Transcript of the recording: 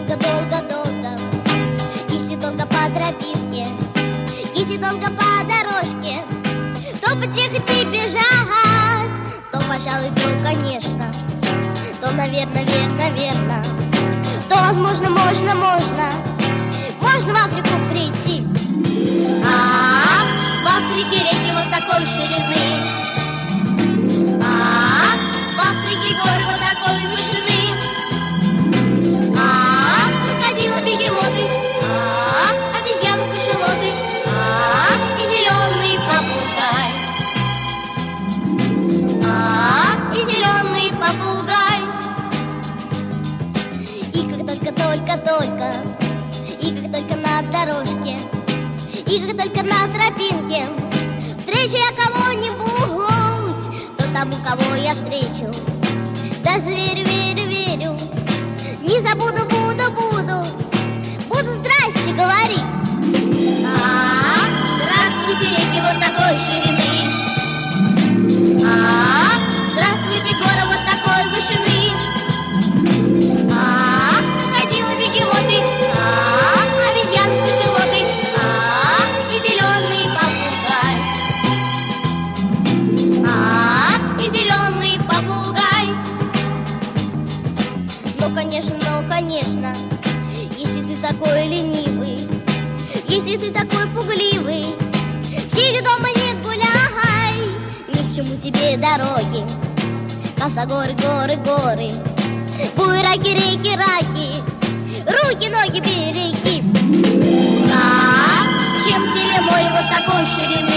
долго-долго-долго, если долго по тропинке, если долго по дорожке, то потихо и бежать, то, пожалуй, то, конечно, то, наверное, верно, то, возможно, можно в Африку прийти. В Африке реки вот такой ширины, в Африке горы вот такой вышины, крокодилы, бегемоты, обезьяны, кашалоты, и зеленый попугай, и зеленый попугай. И как только и как только на дорожке, и как только на тропинке встречу я кого-нибудь, то тому, кого я встречу, даже верю, не забуду, буду здрасте говорить. Здравствуйте, реки вот такой ширины, здравствуйте, горы вот такой вышины, крокодилы, бегемоты, обезьяны, кашалоты, и зеленый попугай, и зеленый попугай. Ну, конечно, если ты такой ленивый, если ты такой пугливый, сиди дома, не гуляй, ни к чему тебе дороги, косогоры, горы, буераки, реки, руки, ноги береги. Зачем тебе море вот такой ширины?